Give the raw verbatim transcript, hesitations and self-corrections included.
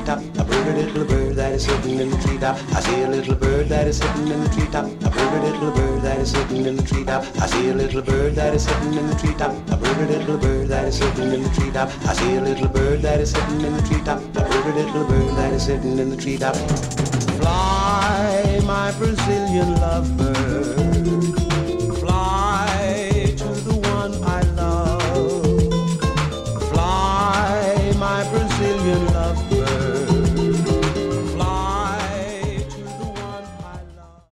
treetop. A pretty little bird that is sitting in the treetop. I see a little bird that is sitting in the treetop. A pretty little bird that is sitting in the treetop. I see a little bird that is sitting in the treetop. A pretty little bird that is sitting in the treetop. I see a little bird that is sitting in the treetop. A pretty little bird that is sitting in the treetop. Fly, my Brazilian lovebird.